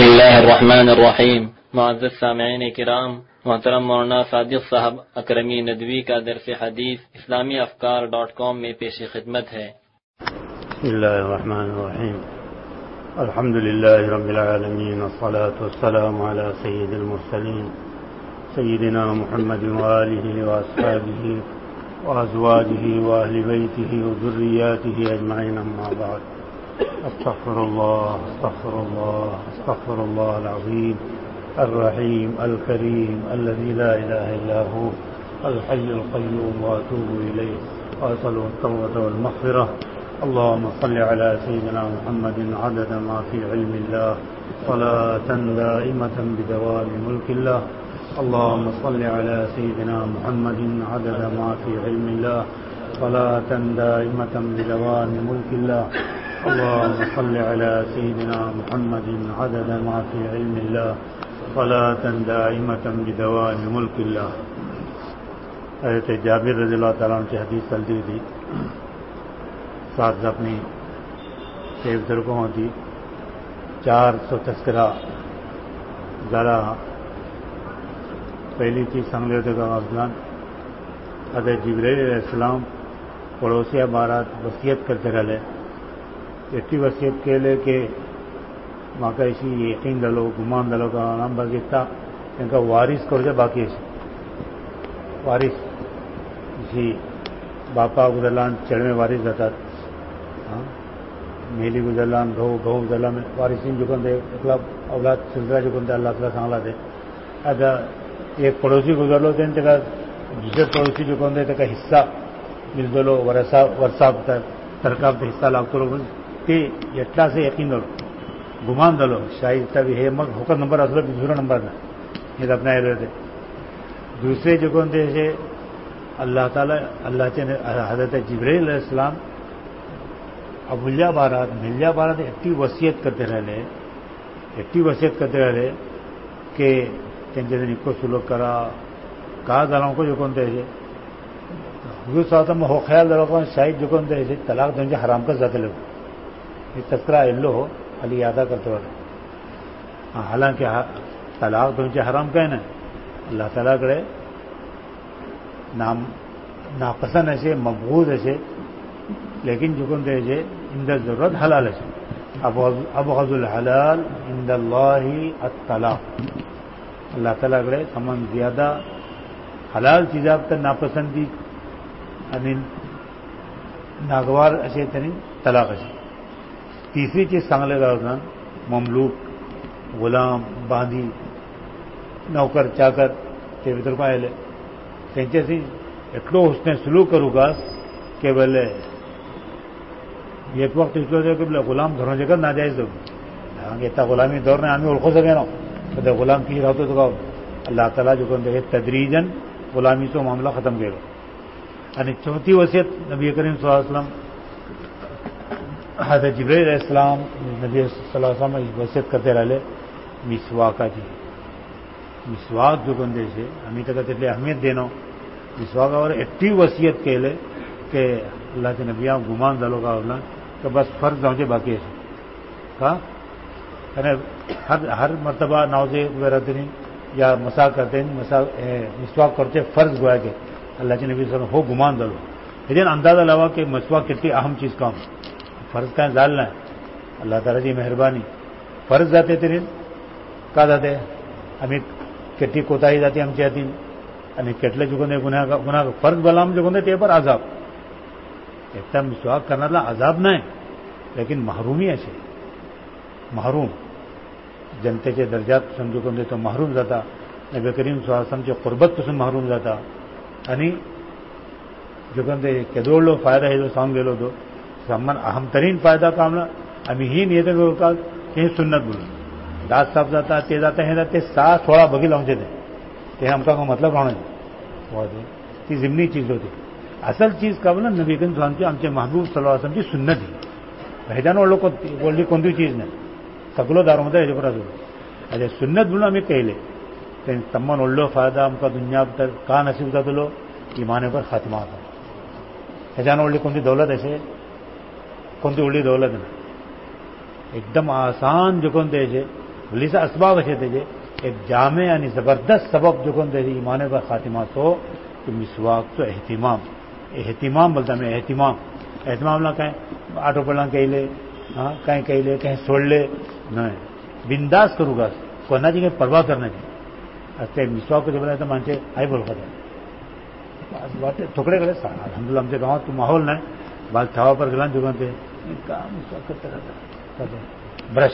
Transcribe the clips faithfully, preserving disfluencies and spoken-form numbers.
بسم اللہ الرحمن الرحیم. معزز سامعین کرام، محترم مولانا صادق صاحب اکرمی ندوی کا درس حدیث اسلامی افکار ڈاٹ کام میں پیش خدمت ہے. بسم اللہ الرحمن الرحیم. الحمد للہ رب العالمین والصلاة والسلام علی سید المرسلین سیدنا محمد وآلہ واصحابہ وازواجہ واہل بیتہ وذریاتہ اجمعین، اما بعد. استغفر اللہ استغفر اللہ استغفر اللہ العظیم الرحیم الکریم الذی لا الہ الا هو الحی القیوم واتوب الیہ واسألہ التوبة والمغفرة. اللهم صل على سيدنا محمد عدد ما في علم الله صلاة دائمة بدوام ملك الله. اللهم صل على سيدنا محمد عدد ما في علم الله صلاة دائمة بدوام ملك الله. اللهم صل على سيدنا محمد عدد ما في علم الله صلاة دائمة بدوام ملك الله. حضرت جابر رضی اللہ تعالیٰ عنہ کی حدیث چلتی تھی، ساتھ اپنی سیب ترکوں ہوتی چار سو تذکرہ ذرا پہلی چیز سنگ لیتے کا افغان حضرت جبرائیل علیہ السلام پڑوسی بارات وصیت کرتے رہے. اتنی وصیت کے لے کہ ماں کا اسی یقین دلو گمان دلو کا نام برگتا ان کا وارث کر جائے باقی ایسی وارث اسی باپا گزرلان چڑھ میں وارث رہتا، میلی گزرلان گھو گھو گزرلان میں وارثین جو کن دے اطلاع اولاد سلسلہ جو کن دے اللہ تعالیٰ سانگلا دے. اگر ایک پڑوسی گزر لو دین تک دوسرے پڑوسی جو کن دے تک حصہ مل دو لو ورثہ ورثہ ترکاب دے حصہ لاگتو لو کہ اٹلا سے یقین دلو گمان دلو شاید تب ہے مگ حکر نمبر اصل دوسرا نمبر نہ یہ اپنا رہتے. دوسرے جو کون تھے سے اللہ تعالیٰ اللہ چاہے حضرت جبرائیل علیہ السلام ابولیہ بارات ملیہ بارات اتنی وصیت کرتے رہے اتنی وصیت کرتے رہے کہ چند کو سلوک کرا کہا دلاؤں کو جو کون تھے حضور صلی اللہ علیہ وسلم ہو خیال دلاؤ شاید جو کون تھے طلاق دیں حرام کا زیادہ لوگ یہ تذکرہ اللہ ہو علی یادہ کرتے رہے. حالانکہ طلاق دیں حرام کا ہے نا اللہ تعالیٰ کرے نام ناپسند ایسے مقبوض ایسے لیکن جو کون دے اندر ضرورت حلال ایسے ابغض الحلال عند اللہ الطلاق. اللہ تعالیٰ کرے تمام زیادہ حلال چیزیں اب تک ناپسندی یعنی ناگوار ایسے تنی طلاق ایسے. تیسری چیز سانگلے گا مملوک غلام باندھی نوکر چاکر تے بھیتر کو آئے تینچے سی اتلو اس نے سلوک کرو گا کہ بولے ایک وقت اس لیے کہ بولے غلام گھروں جگہ ناجائز دو اتنا غلامی دور نے آدمی اڑکھو سکے نا تو غلام کی رہتے تو اللہ تعالیٰ جو کہتے ہیں تدریجن غلامی سے معاملہ ختم کرے گا. یعنی چوتھی وصیت نبی کریم صلی اللہ علیہ وسلم حضرت جبرائیل علیہ السلام نبی صلی اللہ علیہ وسلم وصیت کرتے رہے مسواک جی مسواک جو بندے سے ہمیں تک اتنے اہمیت دینا مسواک اور اتنی وصیت کے لے کہ اللہ کے نبیاں گمان دلو کا اللہ کہ بس فرض نہ باقی ایسے کہا ہر ہر مرتبہ ناوزے وغیرہ دن یا مسا کرتے ہیں مسا مسواک کرتے فرض گویا کہ اللہ کے نبی صلی اللہ علیہ وسلم ہو گمان دلو. لیکن اندازہ لگا کہ مسواک کتنی اہم چیز کام فرض کا ڈالنا ہے. اللہ تعالیٰ کی مہربانی فرض جاتے تیرے کا جاتے ہمیں کتنی کوتاہی جاتی ہم چاہتی یعنی کتلے جو گناہ گناہ فرض بلام جو گندے پر عذاب ایک دم مسواک کرنا لا عذاب نہ ہے لیکن محرومی ایسے محروم جنتے کے درجات سمجھو گندے تو محروم جاتا. نبی کریم صلی اللہ علیہ وسلم جو قربت تو محروم جاتا یعنی جو گندے کہ دوڑ لو فائدہ ہے جو سام لے لو دو سمن اہم ترین فائدہ کامنا ہمیں ہی نہیں ہے کہ کہیں سنت بولو دانت صاف جاتا تیز آتے ہیں جاتے ساتھ تھوڑا بگی لونچے تھے کہ ہم کا مطلب ہونا چاہیے ضمنی چیز ہوتی. اصل چیز کا بولا نبی کریم صلی اللہ علیہ وسلم ہم محبوب صلی اللہ علیہ وسلم کی سنت ہی بھیجان والوں کو بولنے کون سی چیز نہیں سکلو داروں میں جو کرا اچھا سنت بولنا ہمیں کہہ لے تمن اولو فائدہ ہم کا دنیا تک کہاں نصیب تھا تو لو ایمانے پر خاتمہ تھا بھیجان والے کون سی دولت ایسے کون سی اولڈی دولت نہیں ایک دم آسان جو کون تھے ولیسا اسباب اچھے تھے ایک جامع یعنی زبردست سبب جو کون دے ایمان پر خاتمہ تو کہ مسواک تو اہتمام اہتمام بولتا میں اہتمام اہتمام نہ کہیں آٹو پڑھنا کہیں لے ہاں کہیں کہیں لے کہیں چھوڑ لے نہیں بنداس کروں گا کرنا چاہیے پرواہ کرنا چاہیے اچھا مسواک کو جب بنا تو مانتے آئی بول کر بات تھوڑے کرے الحمد للہ ہم سے گاؤں تو ماحول نہیں بال چھاوا پر گلان جو گنتے کام مسواک کرتے رہتا کہتے برش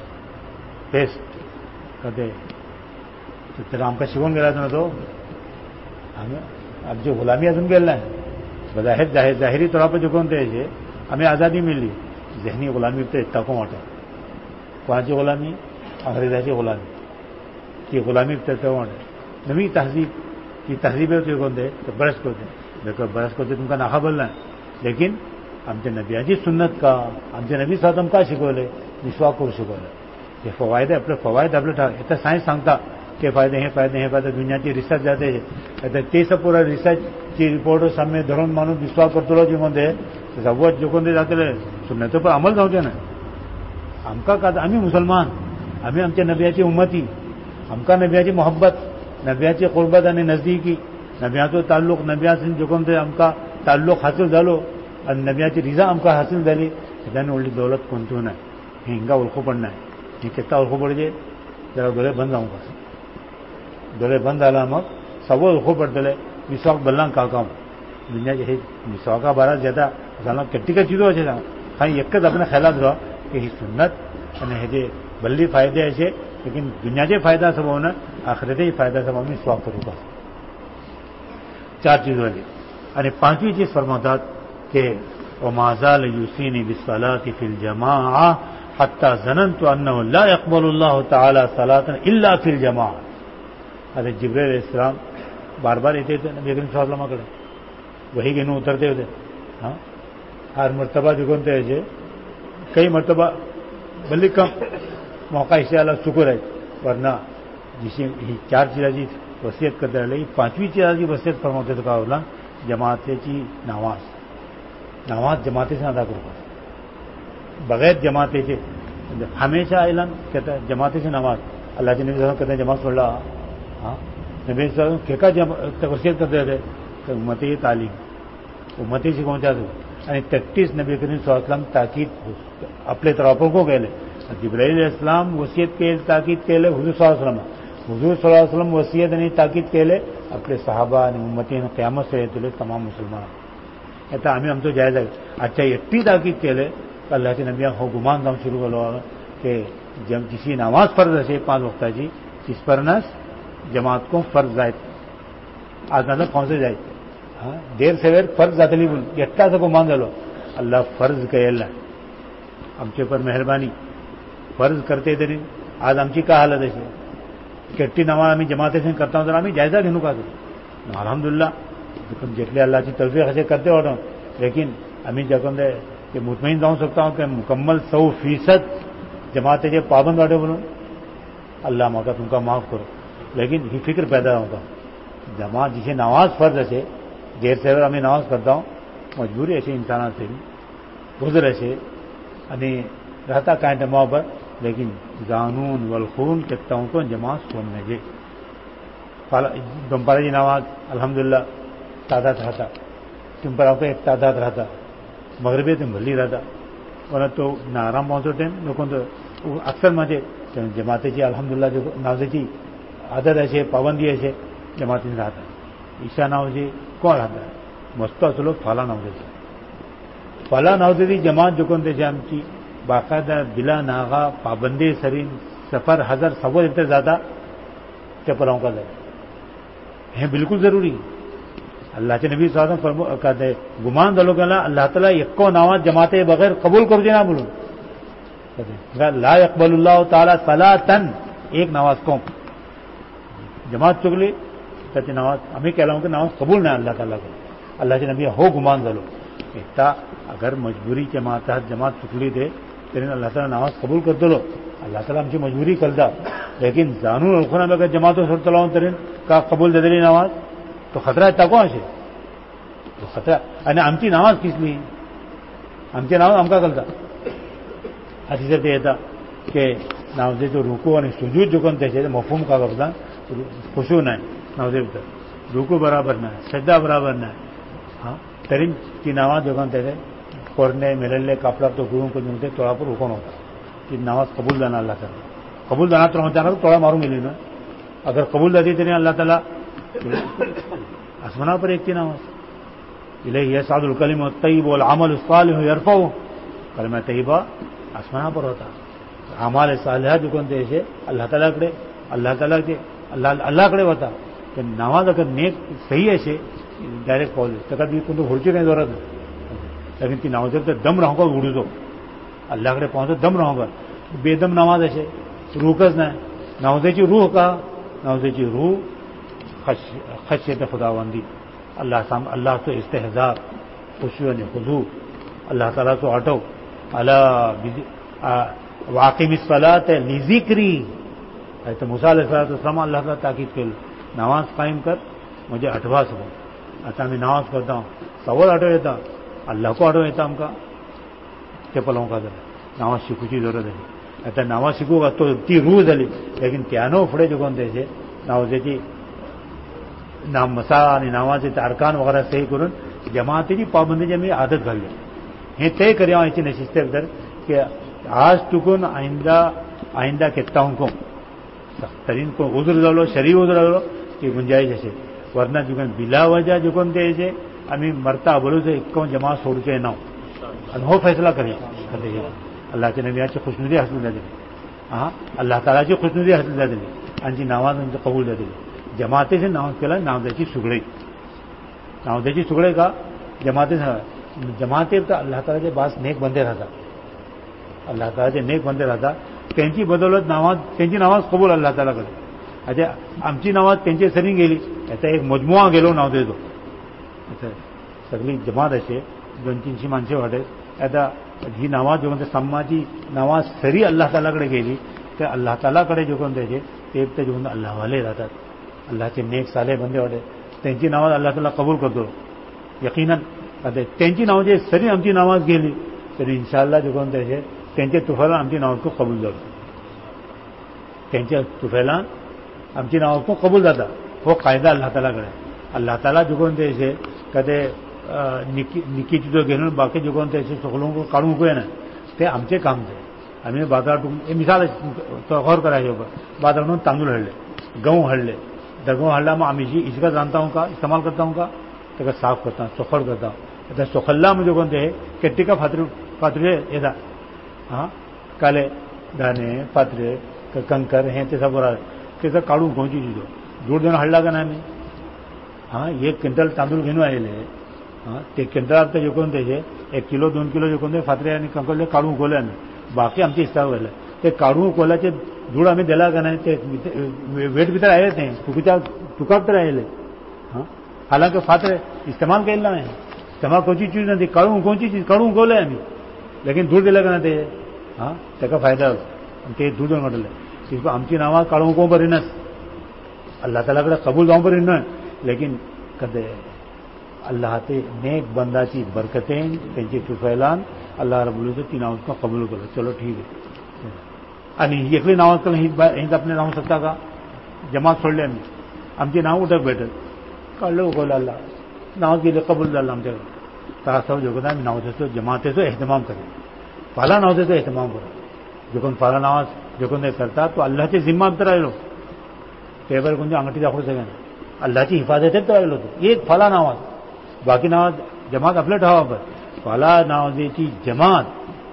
پیسٹ کہتے تیرا ہم کا شیون گرا تھا نا تو ہمیں اب جو غلامی ازم گرنا ہے بظاہر ظاہری طور پر جو کون تھے ہمیں آزادی ملی ذہنی غلامی تو اتنا کو واٹا کون سی غلامی انگریزی غلامی کی غلامی واٹا نمی تہذیب کی تہذیبیں ہوتی کون تھے تو برس کو تھے دیکھو برس کو تھے تم کا ناخا بولنا ہے لیکن ہم سے نبیاجی سنت کا ہم سے نبی صاحب ہم کا شکولے مسواک کو شکولے یہ فوائد ہے اپنے فوائد اپنے اتنا سائنس سانگتا کہ فائدے ہیں فائدے ہیں فائدے دنیا کی ریسرچ جاتے ہیں تے سب پورا ریسرچ کی رپورٹ سامنے دھرون مانو مسواک کرتے رہو جو کون دے وہ جو کون دے جاتے رہے سنتوں پر عمل ہوتے نا ہم کا ہمیں مسلمان ہمیں ہم سے نبیاتی امتی ہم کا نبیاتی محبت نبیاتی قربت یعنی نزدیکی نبیاتو تعلق نبیات سے جو کون دے ہم کا تعلق حاصل ڈالو اور نبیاتی رضا ہم کا حاصل ڈالی دن اولڈی دولت کون تو نا ہنگا الخو پڑنا ہے یہ کتنا الخو پڑ جائے ذرا دولے بند آؤں گا دولے بند آلا مگ سب الخو پڑ دلے مسواک بلان کا کام دنیا جو ہے مسواکا بارہ زیادہ کٹی کا چیزوں اچھے ہاں ایک اپنے خیالات رہا کہ یہ سنت یعنی بلی فائدے ایسے لیکن دنیا کے فائدہ سب ہونا آخرت ہی فائدہ سب ہمیں مسواک کروں گا چار چیزوں والی یعنی پانچویں چیز فرماتا کہ وما زال یوصینی بالصلاۃ فی الجماعہ حتی ظننت انہ لا يقبل اللہ تعالی صلاۃ الا فی الجماعہ. حضرت جبرائیل علیہ السلام بار بار اتنے تھے نبی کریم صلی اللہ علیہ وسلم کرے وہی کہ نو اترتے ہوتے ہاں ہر مرتبہ جو کونتے ہیں کئی مرتبہ بلکہ کم موقع اس سے اللہ شکر ہے ورنہ جسے چار چیزیں وصیت کرتے رہے پانچویں چیز کی وصیت فرماتے تو کہا بولا جماعت کی نماز نماز جماعت سے ادا کرو بغیر جماعت سے ہمیشہ اعلان کہتا ہے جماعت سے نماز اللہ کے نبی صلی اللہ علیہ وسلم کہتے ہیں جماعت پڑھ رہا ہاں نبی صلی اللہ علیہ وسلم کیا وصیت کرتے رہتے کہ امتی تعلیم امتی سے پہنچا دو یعنی تیتیس نبی کریم صلی اللہ علیہ وسلم تاکید اپنے طرفوں کو کہہ لے جبرائیل علیہ السلام وصیت کے تاکید کے لے حضور صلی اللہ علیہ وسلم حضور صلی اللہ علیہ وسلم وصیت نہیں تاکید کے لے اپنے صحابہ امتی قیامت سے رہتے تمام مسلمان کہتا ہمیں ہم تو جائز ہے اچھا اتنی تاکید کے لے اللہ کے نبی ہو گمان دم شروع کرو کہ جب کسی نماز فرض ہے پانچ وقتہ جی اس پر نس جماعت کو فرض جائے آج نظر کون سے جائے ہاں دیر سے دیر فرض جاتے نہیں بول اٹھا سے کو مان لو اللہ فرض کہ اللہ ہم کے اوپر مہربانی فرض کرتے تھے نہیں آج ہم کی کا حالت ہے کٹی نماز ہمیں جماعتیں سے کرتا ہوں تو ہمیں جائزہ گھنو کا دوں الحمد للہ جتنے اللہ کی توفیق ایسے کرتے ہو رہا ہوں لیکن ہمیں جگہ دے کہ مطمئن جاؤں سکتا ہوں کہ مکمل سو فیصد جماعتیں جو پابند واٹے بولوں اللہ موقع تم کا معاف کرو لیکن یہ فکر پیدا ہوگا جماعت جسے نماز فرض ایسے دیر سے ہمیں نماز کرتا ہوں مجبوری ایسے انسانات سے بھی گزر ایسے یعنی رہتا کہیں ٹماؤ پر لیکن قانون والخون کہتا ہوں کو جماعت سننے جے دمپارا جی نماز الحمدللہ تعداد رہتا تم پر آپ کا ایک تعداد رہتا مغربی تم بھلی رہتا ورنہ تو نہ آرام پہنچو ٹائم لوگوں تو اکثر مجھے جماعتیں جی الحمدللہ جو نازے کی عادت ایسے پابندی ایسے جماعت نہیں رہتا عشاء نہ ہو جی کون رہتا ہے مستو چلو فلاں نہ ہو جائے فلاں نہ ہوتی تھی جماعت جو کون تھے جام کی باقاعدہ بلا ناغا پابندی سرین سفر ہزار سب اتنے زیادہ چپراؤں کا دے ہیں بالکل ضروری اللہ کے نبی صلی اللہ علیہ وسلم کہتے ہیں گمان دلو کہ اللہ تعالیٰ یکو نماز جماعتیں بغیر قبول کر دینا بولو لا يقبل اللہ تعالیٰ صلاۃً ایک نماز کو جماعت چگلی کہتے نماز ہمیں کہہ رہا ہوں کہ نماز قبول نہ اللہ تعالیٰ کو اللہ کے نبی ہو گمان دلو اتنا اگر مجبوری کے ماتحت جماعت چکلی دے لیکن اللہ تعالیٰ نماز قبول کر دو اللہ تعالیٰ ہم سے مجبوری کر دا لیکن زانون الخنا میں اگر جماعتوں سے چلاؤں ترین کا قبول دے دلی نماز تو خطرہ ہے تکو سے تو خطرہ یعنی ہم کی نماز کس لیے ہم کی نماز ہم کا کرتا حدیث یہ تھا کہ नावजेचो रुकू आनी सुजूद जो कोण तेचे मफहूम का करता खुशू नाही नावजे भितर रुकू बराबर नाही सज्जा बराबर नाही हां तरी ती नावां जो कोण तेचे कोरणे मेलेले कापडार तो गुळून करून ते तोळापूर उकोन होता ती नावाज कबूल जाना अल्लाह ताला कबूल जाना तर होता तोळा मारून गेली ना अगर कबूल जाती तरी अल्लाह ताला आसमाना पर एक ती नावाज इलैहि यसअदुल कलिमु अत-तय्यिबु वल अमलु सालिहु यरफउ कलिमा तय्यिबा आसमाना पर होता अमाल सालिहा जो कोण तेचे अल्लाह तालाकडे अल्लाह तालाचे अल्लाह अल्लाहकडे होता पण नावाज अगर नेक सही असे डायरेक्ट पावले ताका ती कोण व्हरची काही जरूरत नाही लेकिन ती नावाजेर तर दम रावंक उडूचो अल्लाहकडे पावचो दम रावंक बेदम नावाज अशे रूहच नाही नावजेची रूह का नावजेची रूह खशियत खुदावंदी अल्लाह साम अल्लाहचो इस्तेहजार खुशी आनी खुजू अल्लाह तालाचो आठव अला वाकिमिस सलात लिजिक्री तो मुसा अलैहिस्सलाम अल्लाह ताला ताकीद केली नावाज कायम कर म्हणजे आठवा सगळं आता आमी नावाज करता सवल आठव येता अल्लाहको आठव येता आमकां ते पळोवंक जाय नावाज शिकूची जरूरत जाली आता नावाज शिकूंक तो ती रूह जाली लेकिन त्यानो फुडें जो कोण तेचे नावाजेची नाम मसा आनी नावाचे तारकान वगैरे सही करून जमातीची पाबंदीची आमी आदत घाल्ली हे तय करी हांव हेची नशिस्ते भितर की आज चुकून आयंदा आयंदा केत्तावंको तरीन कोण उजर जालो शरीर उजर जालो ती गुंजाईश अशे वरना चुकून बिला वजा चुकून तेचे आमी मरता बोलूच इक्को जमा सोडचे ना आनी हो फैसला करी अल्लाहच्या नबियाची खुशनुदी हासील जातली हां अल्लाह तालाची खुशनुदी हासील जातली आनी ती नावाज कबूल जातली जमातेचे नाव केला नावजाची सुगडे नावजाची सुगडे का जमाते जमातेर तर अल्लाह तालाचे बास नेक बंदे राहतात अल्लाह तालाचे नेक बंदे राहतात त्यांची बदौलत नावाज त्यांची नावाज कबूल अल्लाह तालाकडे आता आमची नावाज त्यांचे सरी गेली आता एक मजमुआ गेलो नाव देतो आता सगळी जमात असे दोन तीनशे माणसे वाटे आता ही नावाज जो कोणते सम्माची नावाज सरी अल्लाह तालाकडे गेली तर अल्लाह तालाकडे जो कोण त्याचे ते ते जो अल्लाहवाले राहतात अल्लाहचे नेक साले बंदे वाटे त्यांची नावाज अल्लाह ताला कबूल करतो यकीनन आता त्यांची नाव जे सरी आमची नावाज गेली तरी इन्शाअल्लाह जो कोण त्याचे त्यांच्या तुफेलान आमची नावाज खूप कबूल जातो त्यांच्या तुफेलान आमची नावाज खूप कबूल जाता हो कायदा अल्लाह तालाकडे अल्लाह ताला जो कोण त्याचे कधी निकी निकीची जो घेऊन बाकी जो कोण त्याचे सगळं काढूंक येना ते आमचे काम ते आम्ही बाजारातून हे मिसाल गौर करायचे बाजारातून तांदूळ हाडले गहू हाडले तर गहू हाडला मग आम्ही जी इजगत रांदता हूं का इस्तेमाल करता हूं का ताका साफ करता सोखड करता आता सोखल्ला म्हणजे कोण ते केट्टिका फातरी फातरे येता हां काले दाणे फातरे कंकर हे ते सब बरोबर त्याचं काढून खंयची दिलो दूध देऊन हाडला का नाही आम्ही हां एक क्विंटल तांदूळ घेऊन आयले हां ते क्विंटलाक ते कोण त्याचे एक किलो दोन किलो जे कोण ते फातरे आनी कंकर काढून उखवले आम्ही बाकी आमचे इस्ताव व्हायला ते काढून उखवल्याचे धूळ आम्ही दिला का नाही ते वेट भितर आयले ते तुकीच्या तुकाक तर आयले हां हालांकि फातरे इस्तेमाल केला नाही इस्तेमाल खंयची चीज ना ती काढून उखोवची चीज काढून उखवले आम्ही लेकिन धूळ दिला का ना ते हां ताका फायदा ते धूळ देऊन म्हटले आमची नावां काढून उखोवंक बरी नात अल्लाह ताला कडेन कबूल जावंक बरी न्हय लेकिन कदे अल्लाह ते नेक बंदाची बरकतेन त्यांची तुफैलान अल्लाह रब्बुल इज्जत ती नाव का कबूल करो चलो ठीक आहे आणि एकली नाव करून ही ही आपले नाव शकता का जमात सोडले आम्ही आमची नाव उठक भेटत काढलं उगवलं अल्लाह नाव गेलं कबूल झालं आमच्याकडे तर असं जोगत आम्ही नावाचो जमातेचो एहतमाम करे फाला नावाचो एहतमाम करो जो कोण फाला नावाज जो कोण करता तो अल्लाहचे जिम्मा तर राहिलो तेवर कोणती अंगठी दाखवू सगळ्यांना अल्लाहची हिफाजतच तर राहिलो तो एक फाला नावाज बाकी नावाज जमात आपलं ठेवा पण फाला नावाजेची जमात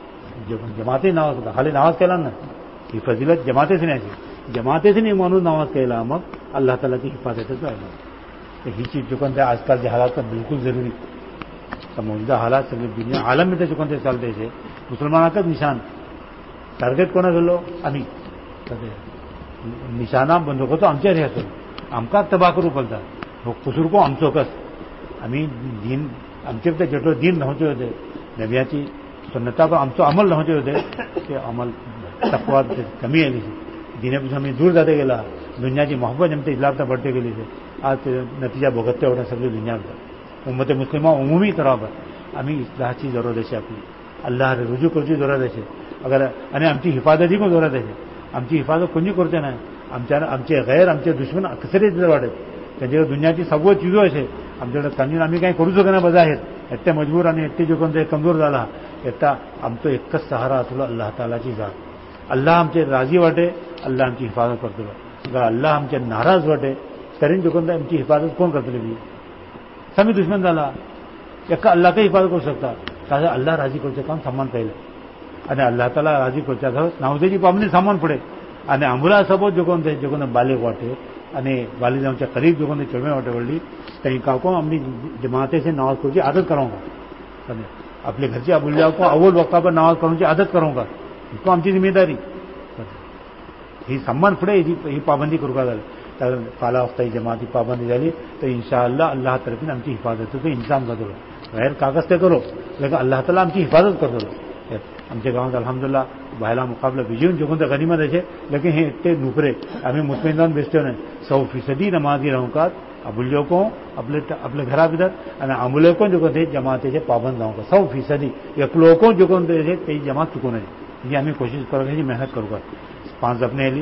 जमाते नावाज होता खाली नावाज केला ना ही फजिलत जमातेच नाही जमातेच नाही म्हणून नावाज केला मग अल्लाह तालाची हिफाजतच राहिलो तर ही चीज चुकून त्या आजकालच्या हालात बिलकुल जरुरी तर मौजूदा हालात सगळे दुनिया आलम में चुकून ते चालते मुसलमानाकच निशान टार्गेट कोणा झालो आम्ही निशाना बंदूक होतो आमच्या हे असतो आमकाच तबाह करू पडतात हो कुसुरको आमचो कस आम्ही दीन आमचे ते जेवढे दीन नव्हते होते नबियाची सुन्नता पण आमचो अमल नव्हते होते ते अमल तकवा कमी आली दिनेपासून आम्ही दूर जाते गेला दुनियाची मोहब्बत आमच्या इस्लामता बढ़ते गेली आज नतीजा भोगतते होता सगळी दुनिया उम्मत मुस्लिमा उमुमी तरावर आम्ही इस्लाहाची जरूरत अशी आपली अल्लाह रुजू करची जरूरत असे अगर आणि आमची हिफाजती पण जरूरत असे आमची हिफाजत कोणी करचे नाही. आमच्या आमचे गैर आमचे दुश्मन अक्सरेत वाटेत त्यांच्याकडे दुनियाची सगळं चिजो असे आमच्याकडे तांदूळ आम्ही काही करू शकना बजा आहेत एकटे मजबूर आणि एकटे जो कोण ते कमजोर झाला एकटा आमचो एकच सहारा असलो अल्लाह तालाची जात. अल्लाह आमचे राजी वाटे अल्लाह आमची हिफाजत करतलो. अगर अल्लाह आमचे नाराज वाटे तरी जो कोण आमची हिफाजत कोण करतले बी समी दुश्मन झाला एका अल्लाहची हिफाजत करू शकता. ताजे अल्लाह राजी करचे काम सामान पहिले आणि अल्लाह ताला राजी करच्या नावजेची पामणी सामान पडे आणि आंबुला सपोज जो कोण जो कोण बालेक वाटे અને વાલી જાઉં करीब जो कोण चढ़वे वाटे वळली कहीं काको अपनी जमाते से नमाज करूँ आदत करूँगा अपने घर से अबुल्ला को अव्वल वक्ता पर नमाज करूँ आदत करूँगा इसको आमची जिम्मेदारी ही सम्मान पुढे ही पाबंदी करू का झाली तर काला वक्ता ही जमाती पाबंदी झाली तर इंशाअल्लाह अल्लाह तर्फे आमची हिफाजतीचं इंतजाम करतो. गैर कागज ते करो लेकिन अल्लाह ताला आमची हिफाजत करतो. आमच्या गावात अल्हम्दुलिल्लाह बायला मुकाबला विजयून जो कोणत्या गनिमत आहे लेकिन हे ते नुकरे आम्ही मुतमिनान बेचतो नाही. सौ फीसदी नमाजी रहूंकात अबुल्यों को अपने अपने घरा भीतर आणि अमुल्यों को जो कोणते जमातेचे पाबंद रहूंगा सौ फीसदी एक लोगों जो कोणते ते जमात चुकू नये म्हणजे आम्ही कोशिश करण्याची मेहनत करू का. पांच अपने आली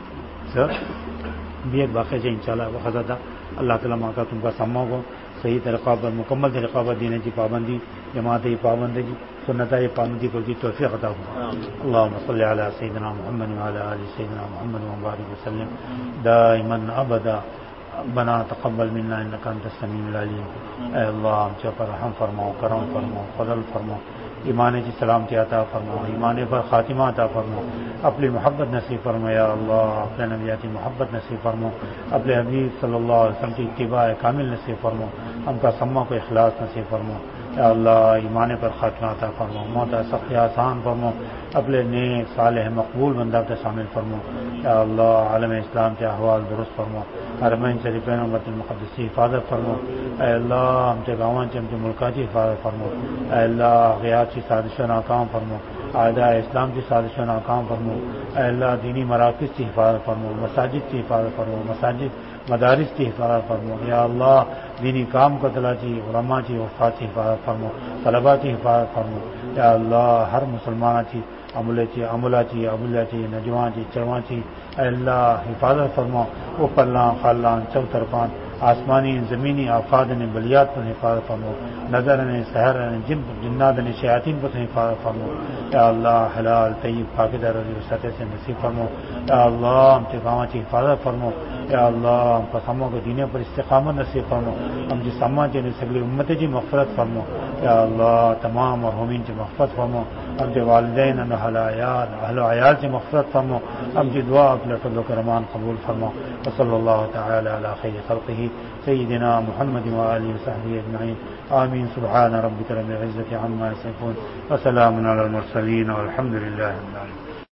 सर भी एक बाकीचे इंशाल्लाह वक्त आता अल्लाह ताला माका तुमका सम्मा को सही तरीक़ा पर मुकम्मल तरीक़ा पर देने की पाबंदी जमात ही पाबंदी सुन्नत ये पाबंदी को की तौफीक अता हो. अल्लाहुम्मा सल्लि अला सय्यिदिना मुहम्मद व अला आलि सय्यिदिना मुहम्मद व बारिक वसल्लम दाइमन अबदा. बना तक़ब्बल मिन्ना इन्नका अंतस समीउल अलीम. ऐ अल्लाह हम पर रहम फरमाओ करम फरमाओ फज़ल फरमाओ ईमान की सलामती अता फरमाओ ईमान पर खातिमा अता फरमाओ अपनी मोहब्बत नसीब फरमाओ या अल्लाह अपने नबियाती मोहब्बत नसीब फरमाओ अपने हबीब सल्लल्लाहु अलैहि वसल्लम की इत्तिबा कामिल नसीब फरमाओ हमका सम्मा को इखलास नसीब फरमाओ या अल्लाह ईमान पर खातिमा अता फरमाओ मौत सख्त आसान फरमाओ अपने नेक सालेह मकबूल बंदा के शामिल फरमाओ या अल्लाह आलम इस्लाम के अहवाल दुरुस्त फरमाओ हरमैन शरीफैन और बैतुल मुक़द्दस की हिफाजत फरमाओ. ऐ अल्लाह हमचे गावांची हमचे मुल्काची हिफाजत फरमाओ. ऐ अल्लाह ग़ियाची साजिशों नाकाम फरमाओ आयदा इस्लाम की साजिशों नाकाम फरमाओ. ऐ अल्लाह दीनी मराकिज़ की हिफाजत फरमाओ मसाजिद की हिफाजत फरमाओ मसाजिद मदारिस की हिफाजत फरमाओ. या अल्लाह दीनी काम कतला की उलमा की वफ़ात की हिफाजत फरमाओ तलबा की हिफाजत फरमाओ. या अल्लाह हर मुसलमानाची अमुलाची अमुलाची अबुल्याची नजवाची चरवाची अल्लाह हिफाजत फरमाओ. वो पल्ला खालान चौतरफान आसमानी ज़मीनी आफाद ने बलियात पर हिफाजत फरमाओ नज़र ने सहर ने जिन जिन्नात ने शयातीन पर हिफाजत फरमाओ. या अल्लाह हलाल तय्यब पाकीज़ा रज़ी सतह से नसीब फरमाओ. या अल्लाह हमचे गावाची हिफाजत फरमाओ. या अल्लाह हमका सम्मा को दीने पर इस्तिक़ामत नसीब फरमाओ. हमची सम्माची ने सगली उम्मतेची मग़फ़िरत फरमाओ. या अल्लाह तमाम मरहूमीन की मग़फ़िरत फरमाओ. हमचे वालिदैन और अहल अयाल अहल अयाल की मग़फ़िरत फरमाओ. हमची दुआ अपने फज़ल व रहमान कबूल फरमाओ. वसल्लल्लाहु तआला अला खैरि ख़ल्क़िही सय्यिदिना मुहम्मद व आलिहि व सहबिहि अजमईन. आमीन. सुब्हान रब्बिका रब्बिल इज़्ज़ति अम्मा यसिफून व सलामुन अलल मुरसलीन वल्हम्दुलिल्लाहि रब्बिल आलमीन.